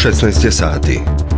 16 je sati.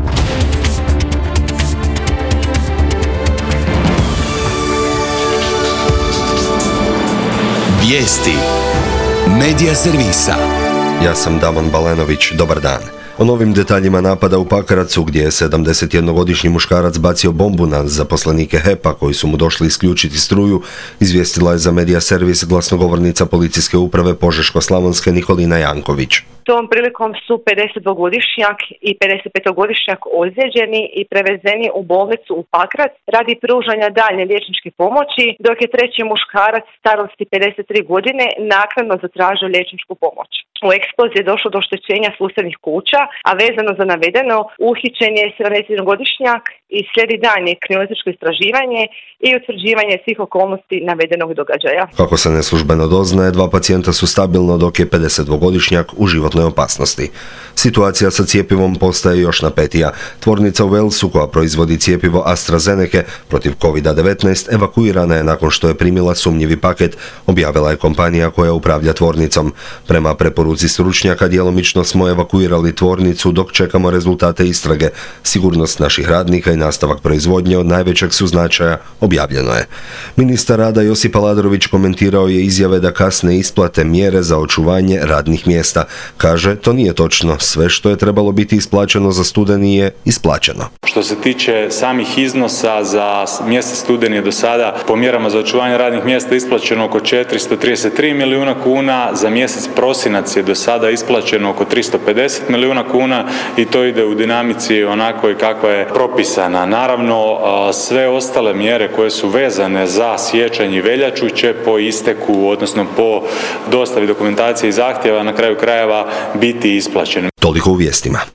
Vijesti Medija servisa. Ja sam Damon Balenović, dobar dan. O novim detaljima napada u Pakracu, gdje je 71-godišnji muškarac bacio bombu na zaposlenike HEP-a koji su mu došli isključiti struju, izvijestila je za Medija servis glasnogovornica policijske uprave Požeško-slavonske Nikolina Janković. Tom prilikom su 52-godišnjak i 55-godišnjak ozlijeđeni i prevezeni u bolnicu u Pakrac radi pružanja daljnje liječničke pomoći, dok je treći muškarac starosti 53 godine naknadno zatražio liječničku pomoć. U eksploziji je došlo do oštećenja susjednih kuća, a vezano za navedeno uhićen je 71-godišnjak i slijedi daljnje kriminalističko istraživanje i utvrđivanje svih okolnosti navedenog događaja. Kako se neslužbeno doznaje, 2 pacijenta su stabilno, dok je 52-godišnjak u životnoj opasnosti. Situacija sa cijepivom postaje još napetija. Tvornica u Velsu, koja proizvodi cjepivo AstraZeneca protiv COVID-19, evakuirana je nakon što je primila sumnjivi paket, objavila je kompanija koja upravlja tvornicom. Prema preporuci stručnjaka, djelomično smo evakuirali tvornicu dok čekamo rezultate istrage. Sigurnost naših radnika i nastavak proizvodnje od najvećeg su značaja, objavljeno je. Ministar rada Josip Aladrović komentirao je izjave da kasne isplate mjere za očuvanje radnih mjesta. Kaže, to nije točno. Sve što je trebalo biti isplaćeno za studeni je isplaćeno. Što se tiče samih iznosa za mjesec studeni je do sada po mjerama za očuvanje radnih mjesta isplaćeno oko 433 milijuna kuna, za mjesec prosinac je do sada isplaćeno oko 350 milijuna kuna i to ide u dinamici onako kakva je propisana. Naravno, sve ostale mjere koje su vezane za siječanj i veljaču će po isteku, odnosno po dostavi dokumentacije i zahtjeva na kraju krajeva biti isplaćene. Toliko u vijestima.